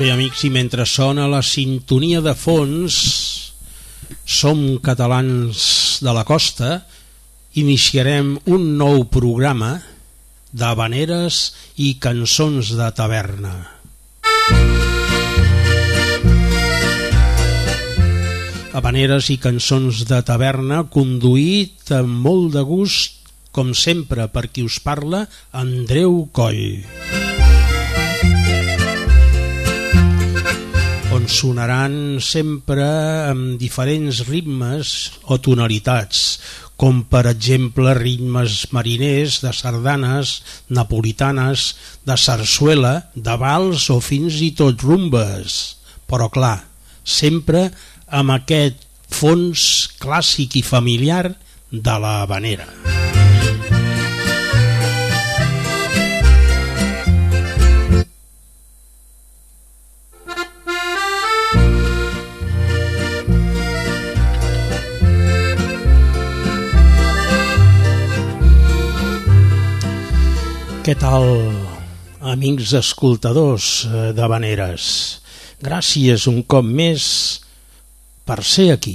Bé, amics, i mentre sona la sintonia de fons, Som Catalans de la Costa, iniciarem un nou programa d'havaneres i cançons de taverna. Havaneres i cançons de taverna, conduït amb molt de gust, com sempre, per qui us parla, Andreu Coll. On sonaran sempre amb diferents ritmes o tonalitats, com per exemple ritmes mariners, de sardanes, napolitanes, de sarsuela, de vals o fins i tot rumbes. Però clar, sempre amb aquest fons clàssic i familiar de la havanera. Què tal, amics escoltadors d'havaneres? Gràcies un cop més per ser aquí.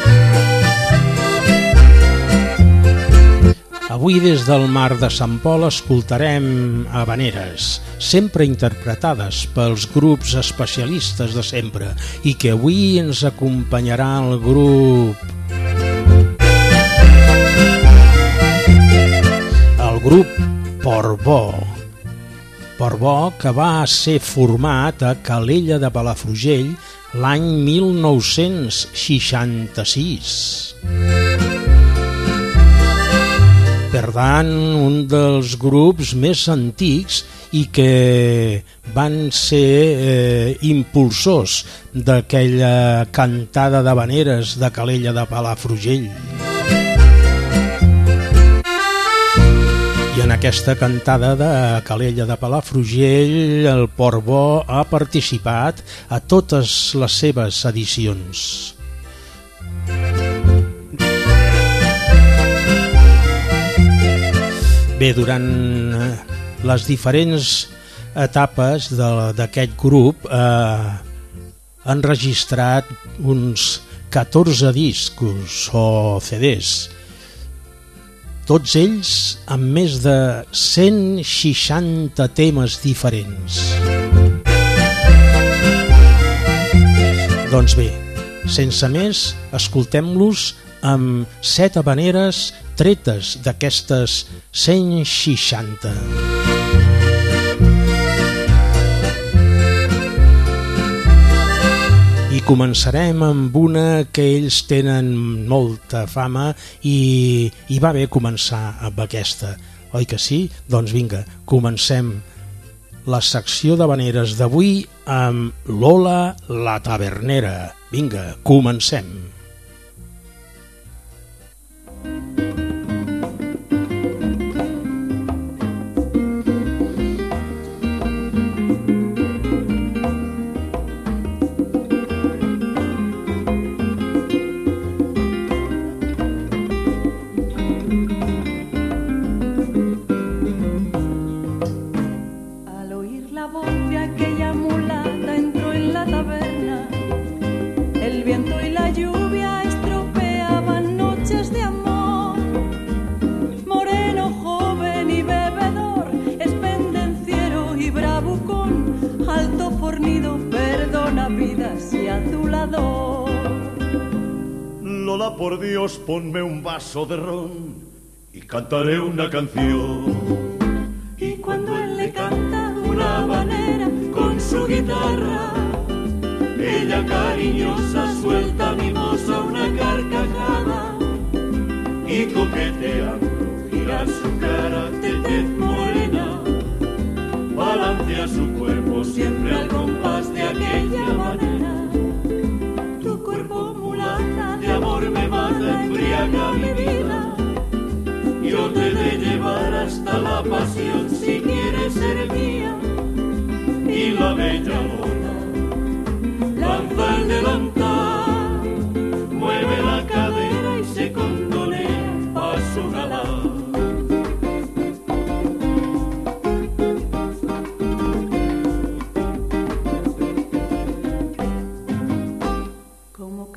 Avui des del mar de Sant Pol escoltarem havaneres, sempre interpretades pels grups especialistes de sempre, i que avui ens acompanyarà el grup Portbó, que va ser format a Calella de Palafrugell l'any 1966. Per tant, un dels grups més antics i que van ser impulsors d'aquella cantada d'havaneres de Calella de Palafrugell. I en aquesta cantada de Calella de Palafrugell, el Portbó ha participat a totes les seves edicions. Bé, durant les diferents etapes d'aquest grup han registrat uns 14 discos o CDs, tots ells amb més de 160 temes diferents. Doncs bé, sense més, escoltem-los amb 7 havaneres tretes d'aquestes 160. I començarem amb una que ells tenen molta fama i va bé començar amb aquesta, oi que sí? Doncs vinga, comencem la secció d'havaneres d'avui amb Lola la Tavernera. Vinga, comencem. Lola, por Dios, ponme un vaso de ron y cantaré una canción. Y cuando él le canta una habanera con su guitarra, ella cariñosa suelta mimosa una carcajada y coqueteando gira su cara de tez morena, balancea su cuerpo siempre al compás de aquella manera. Tu cuerpo mulata de amor me mata, embriaga mi vida. Yo te he de llevar hasta la pasión si quieres ser mía. Y la bella Lola lanza el delantal, mueve la cadera y se contonea pa' su galán.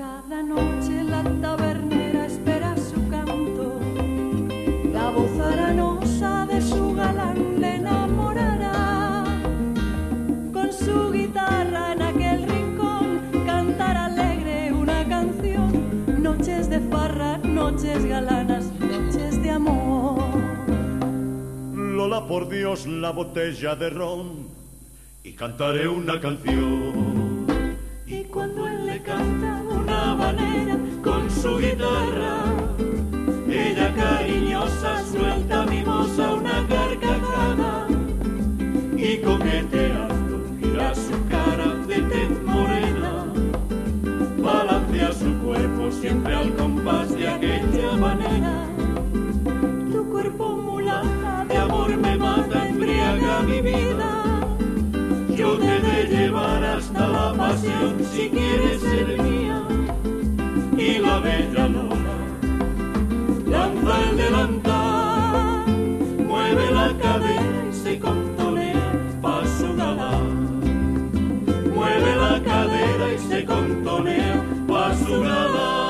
Cada noche la tabernera espera su canto, la voz aranosa de su galán le enamorará. Con su guitarra en aquel rincón cantará alegre una canción. Noches de farra, noches galanas, noches de amor. Lola, por Dios, la botella de ron y cantaré una canción. Y cuando él le canta una habanera con su guitarra, ella cariñosa suelta mimosa una carcajada y coqueteando gira su cara de tez morena, balancea su cuerpo siempre al compás de aquella manera. Tu cuerpo mulata de amor me mata, embriaga mi vida. Yo te he de llevar hasta la pasión si quieres ser mía. Y la bella Lola lanza el delantal, mueve la cadera y se contonea pa' su galán. Mueve la cadera y se contonea pa' su galán.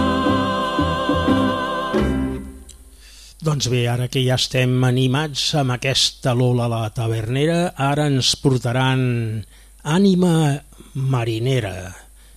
Doncs bé, ara que ja estem animats amb aquesta Lola la tavernera, ara ens portaran Ànima marinera.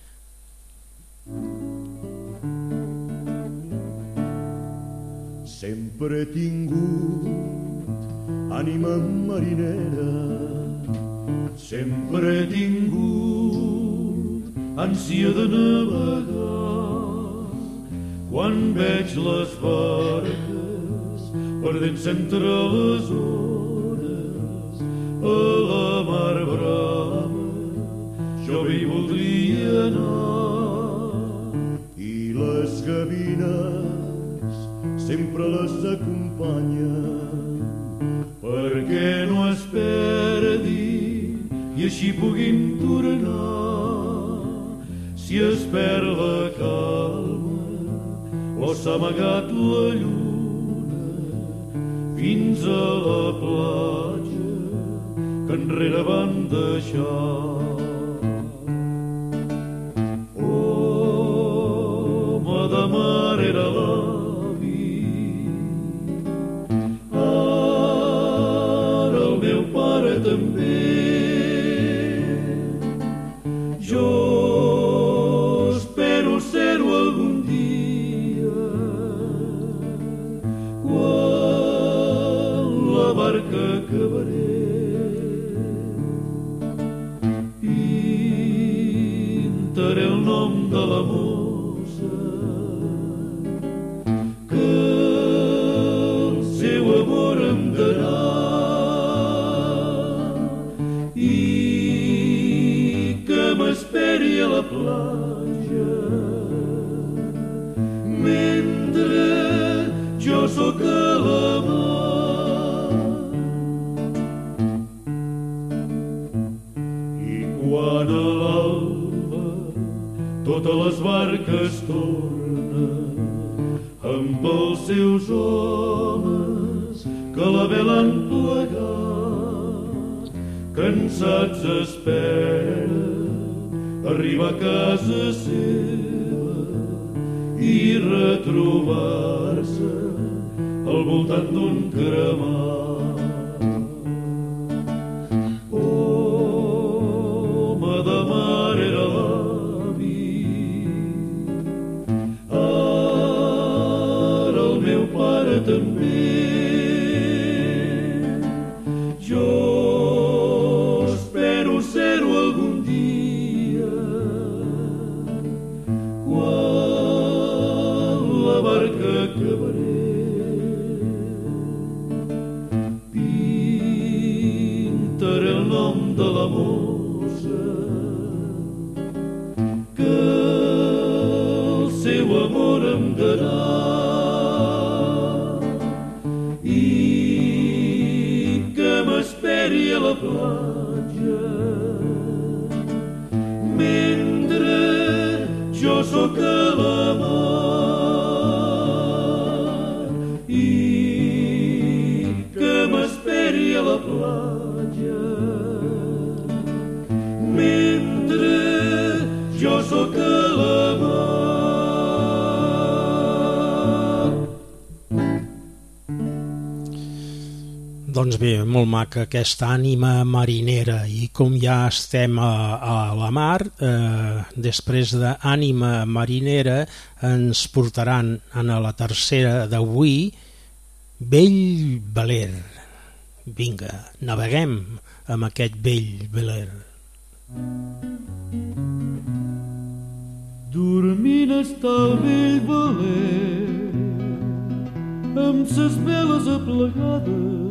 Sempre he tingut ànima marinera, sempre he tingut ànsia de navegar. Quan veig les barques perdent-se entre les ones a la mar brava, jo bé hi voldria anar. I les gavines sempre les acompanyen perquè no es perdi i així puguin tornar. Si es perd la calma o s'ha amagat la lluna fins a la platja que enrere van deixar. Home de mar era l'avi, ara el meu pare també. Jo espero ser-ho algun dia, quan la barca acabaré. Pintaré el nom de la mossa que el seu amor em darà i que m'esperi a la platja mentre jo sóc a la mar. I quan a l'alba totes les barques tornen amb els seus homes que la vela han plegat, cansats espera arribar a casa seva i retrobar-se al voltant d'un cremat. Home de mar era l'avi, ara el meu pare també. Jo espero ser-ho algun dia, quan la barca acabaré. Pintaré el nom de la mossa que el seu amor em darà i que m'esperi a la platja mentre jo sóc a la mar i que m'esperi a la platja mentre jo sóc a la mar. Doncs bé, molt maca aquesta ànima marinera, i com ja estem a la mar, després d'ànima marinera ens portaran a la tercera d'avui, Vell Veler. Vinga, naveguem amb aquest Vell Veler. Dormint està el vell Veler amb ses veles aplegades,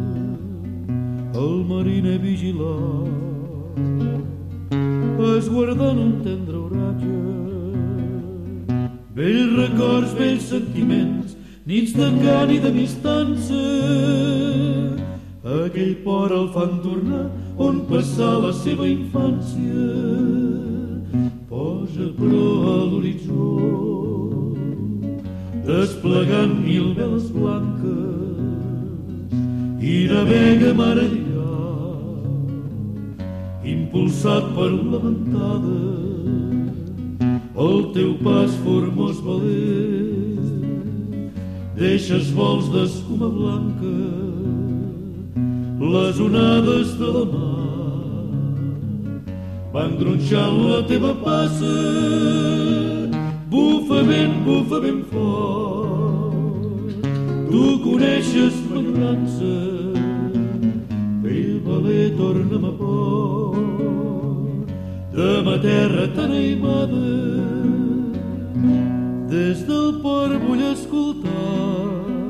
el mariner vigilant, esguardant un tendre oratge. Vells records, vells sentiments, nits d'encant i d'amistança, aquell port el fan tornar on passà la seva infància. Posa però a l'horitzó, desplegant mil veles blanques, i navega mar enllà, impulsat per la ventada. El teu pas formós Veler, deixes vols d'escuma blanca, les onades de la mar van gronxant la teva passa. Bufa ben fort, tu coneixes l'enyorança. Vell Veler, torna'm a port de ma terra tan aimada. Des del port vull escoltar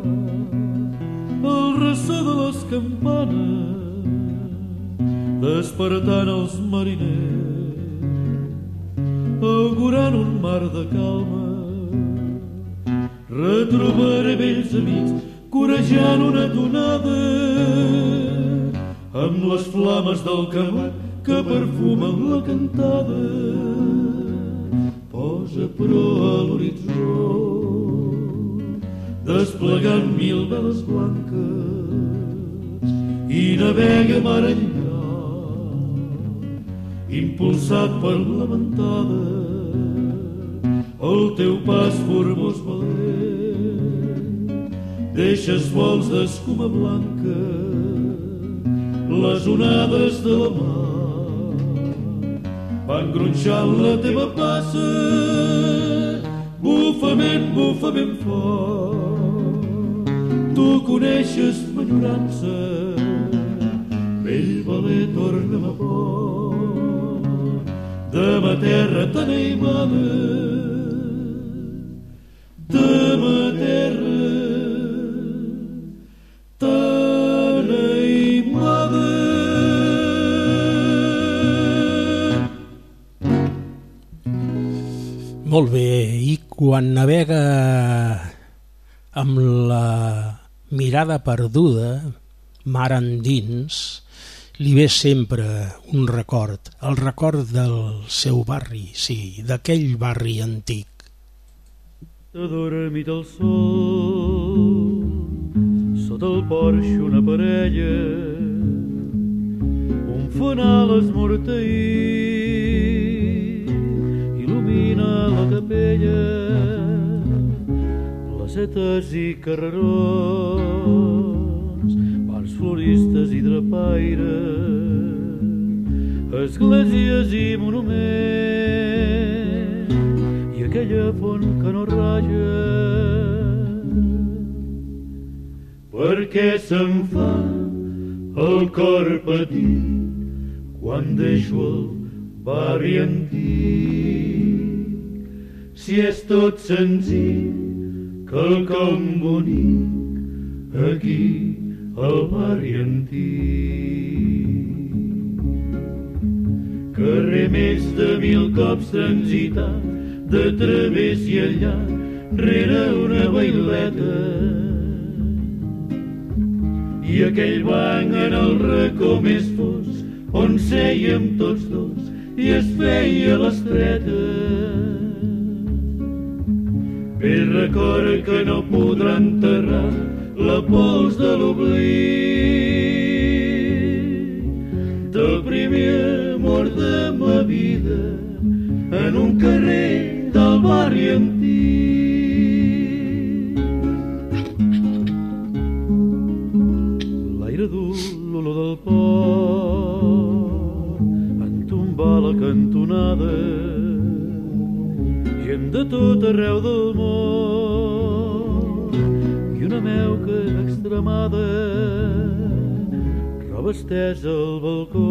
el ressò de les campanes, despertant els mariners, augurant un mar de calma. Retrobaré vells amics, corejant una tonada, amb les flames del camat que perfumen la cantada. Posa però a l'horitzó, desplegant mil veles blanques, i navega mar enllà, impulsat per la ventada. El teu pas formós Veler, deixes vols d'escuma blanca, les onades de la mar van gronxant la teva passa. Bufa ben fort, tu coneixes m'enyorança. Vell Veler, torna'm a port de ma terra tan aimada, de ma terra tan aimada. Molt bé, i quan navega amb la mirada perduda, mar endins, li ve sempre un record, el record del seu barri, sí, d'aquell barri antic. T'adormit el sol, sota el porxo una parella, un fanal esmorteït il·lumina la capella, placetes i carrerons, bars floristes i drapaires, esglésies i monuments, i aquella font que no raja. Per què se'm fa el cor petit quan deixo el barri antic? Si és tot senzill, quelcom bonic aquí al barri antic. Carrer més de 1000 cops transitat, de través i enllà, rere una baileta. I aquell banc en el racó més fos, on sèiem tots dos i es feia l'estreta. Vell record que no podrà enterrar la pols de l'oblit, del primer amor de ma vida en un carrer del barri antic. L'aire dur entonada, gent de tot arreu del món, i una meuca extremada, roba estesa al balcó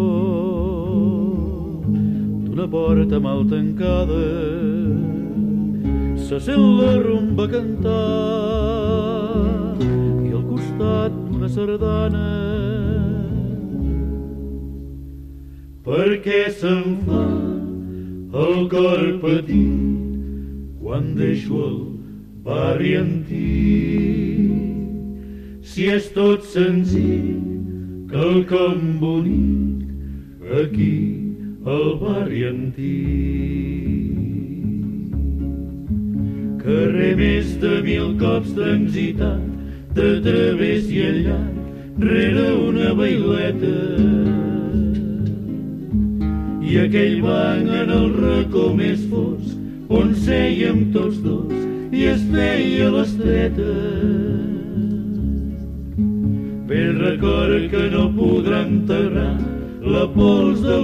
d'una porta mal tancada. Se sent la rumba cantar i al costat una sardana. Perquè se'm fa el cor petit quan deixo el barri antic. Si és tot senzill, quelcom bonic aquí al barri antic. Carrer més de 1000 cops transitat, de través i al llarg, rere una baileta. I aquell banc en el racó més fosc, on sèiem tots dos i es feia l'estreta. Vell record que no podrà enterrar la pols de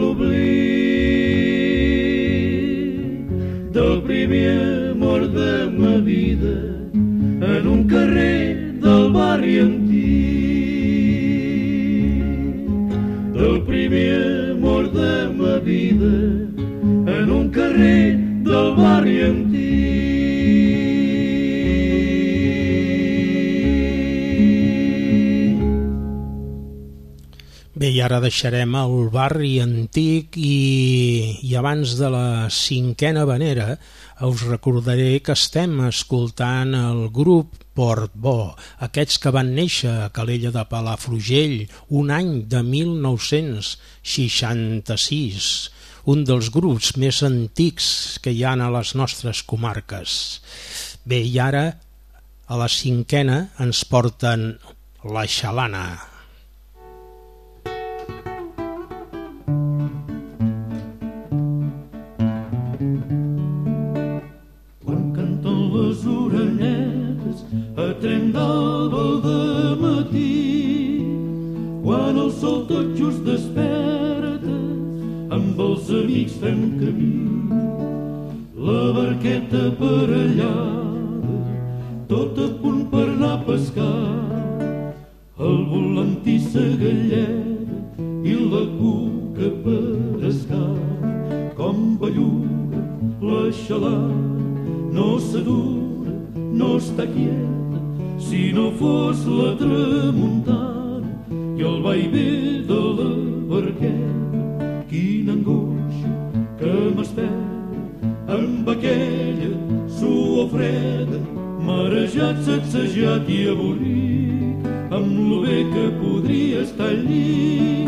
l'oblit del primer amor de ma vida en un carrer del barri antic. Del primer amor de ma vida en un carrer del barri antic. Bé, i ara deixarem el barri antic i abans de la cinquena havanera us recordaré que estem escoltant el grup Portbó, aquests que van néixer a Calella de Palafrugell un any de 1966, un dels grups més antics que hi ha a les nostres comarques. Bé, i ara a la cinquena ens porten la xalana. Tren d'alba al dematí, quan el sol tot just desperta, amb els amics fem camí. La barqueta aparellada, tot a punt per anar a pescar, el volantí sa galleda i la cuca per escar. Com belluga la xalana, no s'adura, no està quieta, si no fos la tramuntana i el vaivé de la barqueta. Quina angoixa que m'espera amb aquella suor freda, marejat, sacsejat i avorrit, amb lo bé que podria estar al llit.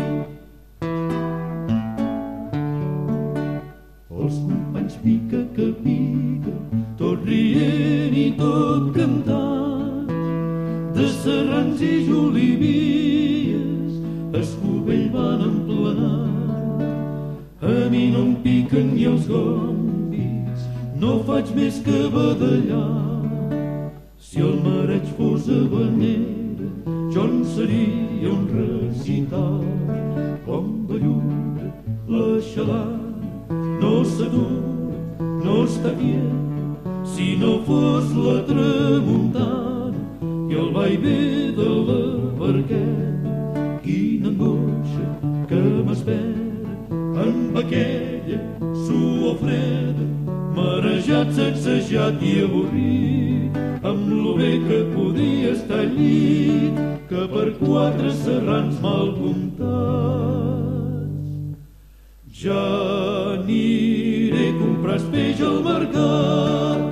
Els companys pica que pica, tot rient i tot cantant, de serrans i jolivies, escovell van emplenar. A mi no em piquen ni els gombis, no faig més que badallar. Si el mareig fos havanera, jo en seria un recital. Com belluga la xalana, no s'adura, no està quieta, si no fos la tramuntana i el vaivé de la barqueta. Quina angoixa que m'espera amb aquella suor freda, marejat, sacsejat i avorrit, amb lo bé que podia estar al llit, que per 4 serrans mal comptats ja aniré a comprar peix al mercat.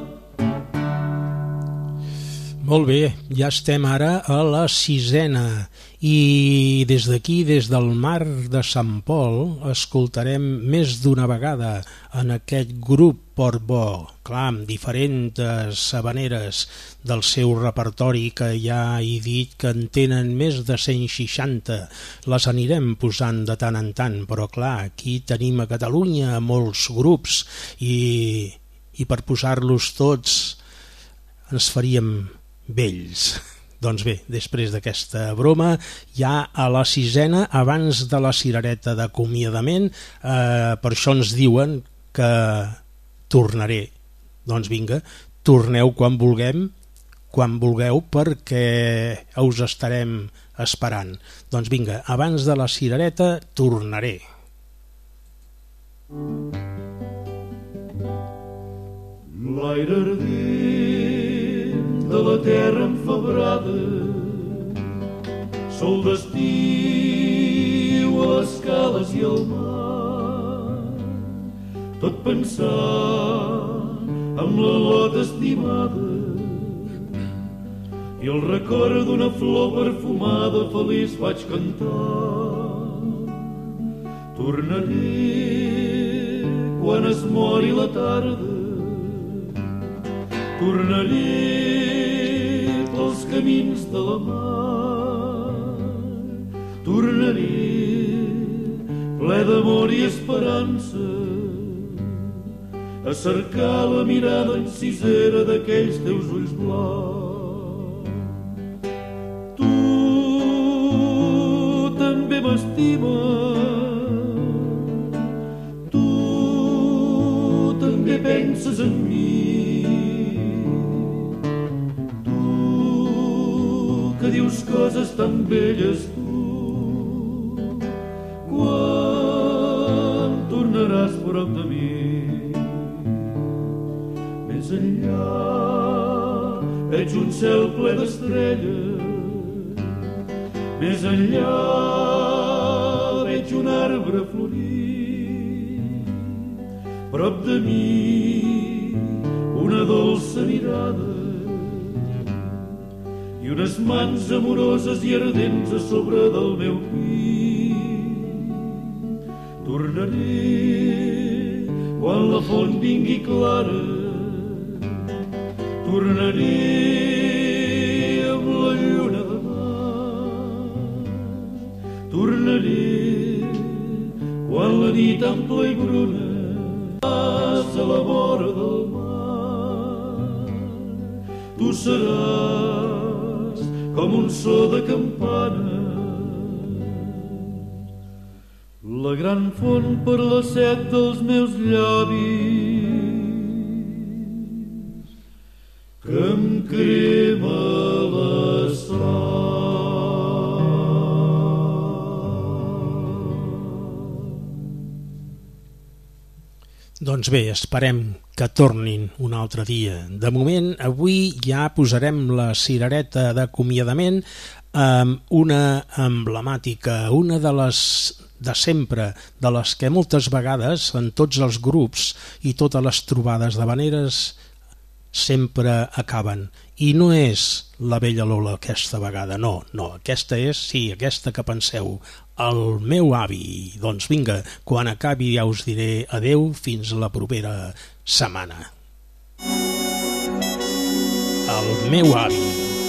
Molt bé, ja estem ara a la sisena i des d'aquí, des del mar de Sant Pol, escoltarem més d'una vegada en aquest grup Portbó, clar, amb diferents habaneres del seu repertori, que ja he dit que en tenen més de 160. Les anirem posant de tant en tant, però clar, aquí tenim a Catalunya molts grups i per posar-los tots ens faríem vells, Doncs bé, després d'aquesta broma, ja a la 6ª, abans de la cirereta d'acomiadament, per això ens diuen que tornaré. Doncs vinga, torneu quan vulgueu, perquè us estarem esperant. Doncs vinga, abans de la cirereta tornaré. L'aire ardent de la terra enfebrada, sol d'estiu a les cales i al mar, tot pensant amb la lot estimada i el record d'una flor perfumada feliç vaig cantar. Tornaré quan es mori la tarda, tornaré pels camins de la mar, tornaré ple d'amor i esperança a cercar la mirada encisera d'aquells teus ulls blaus. Tu també m'estimes, tu també penses en mi, que dius coses tan belles tu. Quan tornaràs prop de mi? Més enllà veig un cel ple d'estrelles, més enllà veig un arbre florit, prop de mi una dolça mirada i unes mans amoroses i ardents a sobre del meu pit. Tornaré quan la font vingui clara, tornaré amb la lluna demà, tornaré quan la nit ampla i bruna vas a la vora del mar. Tu seràs com un so de campana, la gran font per la set dels meus llavis, que em crema la sang. Doncs bé, esperem que tornin un altre dia. De moment, avui ja posarem la cirereta d'acomiadament amb una emblemàtica, una de les de sempre, de les que moltes vegades en tots els grups i totes les trobades d'havaneres sempre acaben. I no és la Bella Lola aquesta vegada, no, aquesta és, sí, aquesta que penseu, el meu avi. Doncs vinga, quan acabi ja us diré adeu fins la propera setmana. El meu avi.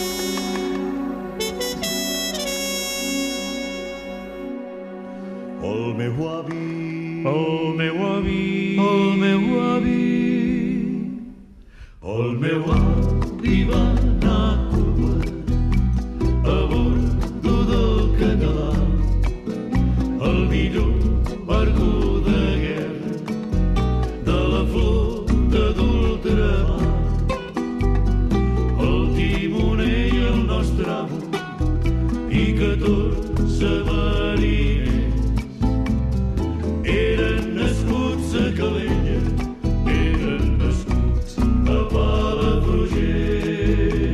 El meu avi, el meu avi, el meu avi, el meu avi va anar a Cuba a bordo del català, el millor barco de guerra de la flota d'ultramar, el timoner i el nostre amo i 14 mariners eren nascuts a Calella, eren nascuts a Palafrugell.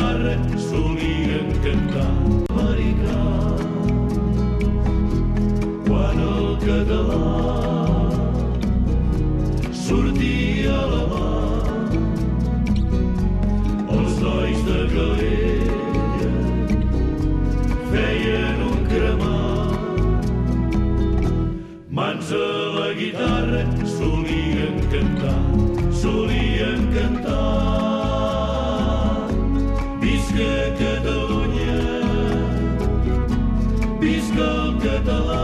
guitarra solien cantar americà. Quan el català sortia a la mà, els nois de Calella feien un cremat. Mans a la guitarra solien cantar, solien cantar. Visca Catalunya, visca el català.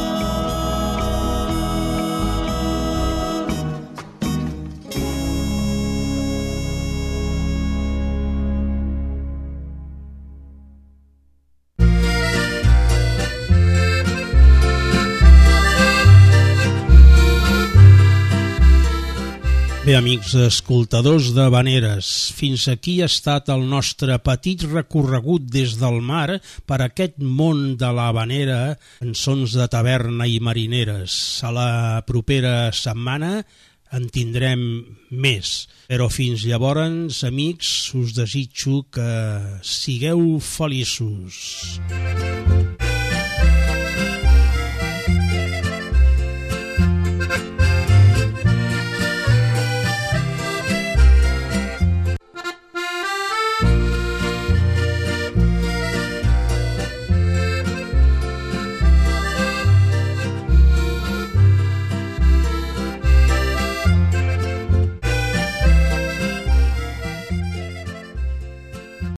Bé, amics escoltadors d'Havaneres, fins aquí ha estat el nostre petit recorregut des del mar per aquest món de l'havanera en sons de taverna i marineres. A la propera setmana en tindrem més, però fins llavors, amics, us desitjo que sigueu feliços.